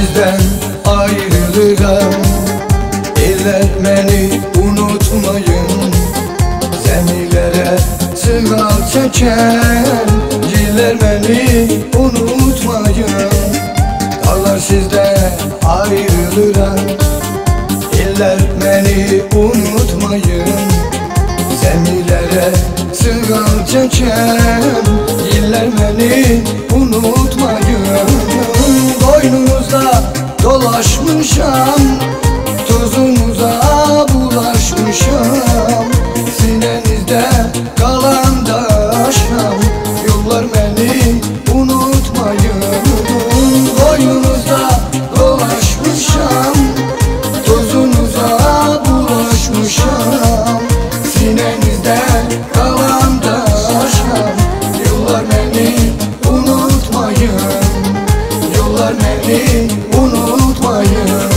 sizden ayrılırım. Eller beni unutmayın, zemilere sığal çeken. Diller beni unutmayın, dağlar sizden ayrılırım. Eller beni unutmayın, zemilere sığal çeken. Diller beni unutmayın. Boynunuzda dolaşmışam, tozunuza bulaşmışam. Sinenizde kalan daşam, yollar beni unutmayın. Boynunuzda dolaşmışam, tozunuza bulaşmışam. Sinenizde kalan daşam, yollar beni unutmayın. Yollar beni unutmayın.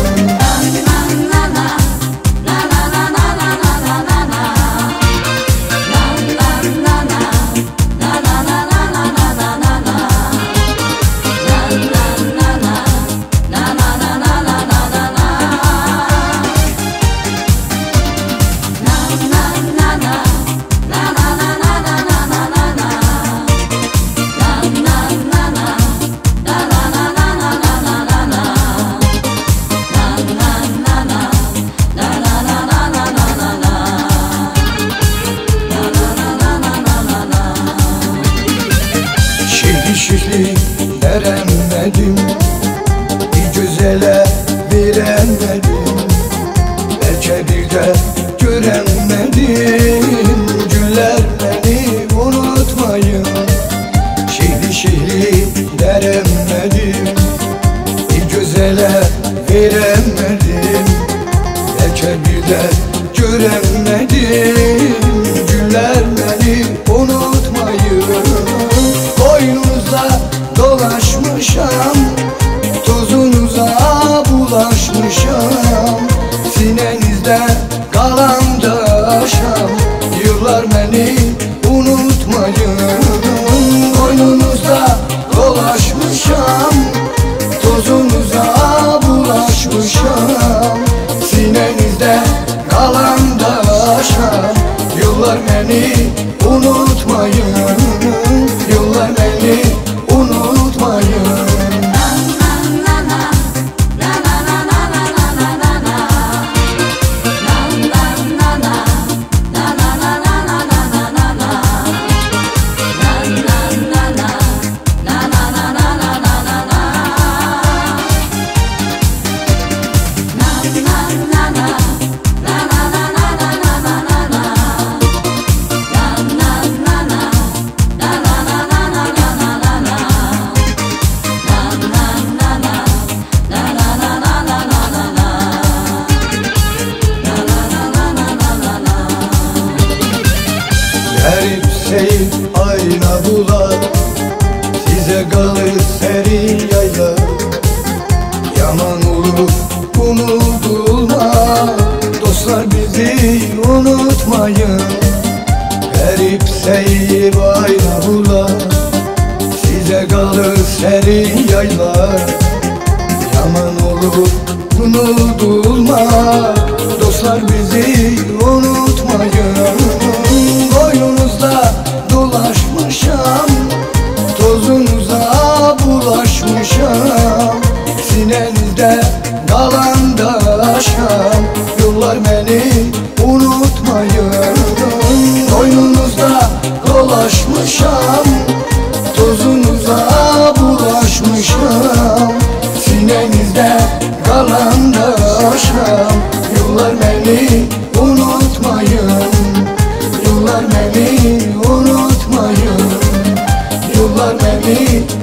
Şişli veremedim, bir güzele veremedim. Belki bir de göremedim, güller beni unutmayın. Şişli veremedim, bir güzele veremedim. Belki bir de göremedim, güller beni unutmayın. Boynunuzda dolaşmışam, tozunuza bulaşmışam. Sinenizde kalan daşam, yıllar beni unutmayın. Boynunuzda dolaşmışam, tozunuza bulaşmışam. Sinenizde kalan daşam, yıllar beni unutmayın. Yollar beni unutmayın. Garip seyir ayna bular, size kalır serin yaylar. Yaman olur unutulma, dostlar bizi unutmayın. Garip seyir ayna bular, size kalır serin yaylar. Yaman olur unutulma, dostlar bizi unutmayın. Boynunuzda dolaşmışam, tozunuza bulaşmışam. Sinenizde kalan daşam, yollar beni unutmayın. Boynunuzda dolaşmışam, tozunuza bulaşmışam. Sinenizde kalan daşam, yollar beni unutmayın. Yollar beni unutmayın. Yollar beni